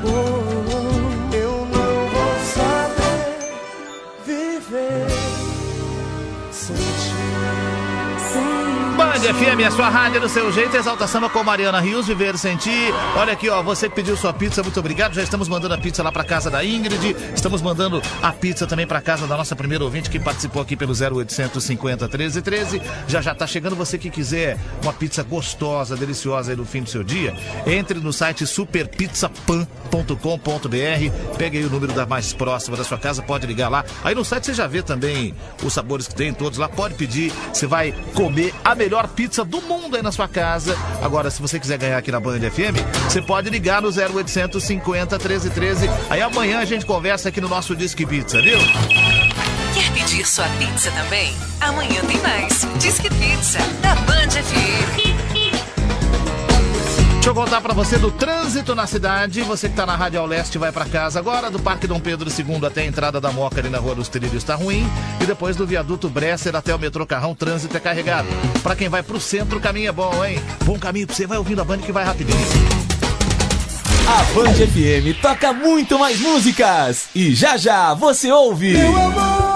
Eu não vou saber viver sem ti. Band FM, a sua rádio do seu jeito, Exalta Samba com Mariana Rios, Viver Sem Ti. Olha aqui, ó, você que pediu sua pizza, muito obrigado. Já estamos mandando a pizza lá pra casa da Ingrid. Estamos mandando a pizza também pra casa da nossa primeira ouvinte que participou aqui pelo 0800 50 13 13. Já tá chegando. Você que quiser uma pizza gostosa, deliciosa aí no fim do seu dia, entre no site superpizzapan.com.br. Pegue aí o número da mais próxima da sua casa, pode ligar lá. Aí no site você já vê também os sabores que tem, todos lá. Pode pedir, você vai comer a melhor pizza do mundo aí na sua casa. Agora, se você quiser ganhar aqui na Band FM, você pode ligar no 0800 50 13 13. Aí amanhã a gente conversa aqui no nosso Disque Pizza, viu? Quer pedir sua pizza também? Amanhã tem mais. Disque Pizza, da Band FM. Deixa eu contar pra você do trânsito na cidade. Você que tá na Rádio ao Leste vai pra casa agora. Do Parque Dom Pedro II até a entrada da Moca ali na Rua dos Trilhos tá ruim. E depois do Viaduto Bresser até o metrô Carrão, trânsito é carregado. Pra quem vai pro centro, o caminho é bom, hein? Bom caminho pra você, vai ouvindo a Band que vai rapidinho. A Band FM toca muito mais músicas. E já já você ouve... Meu amor!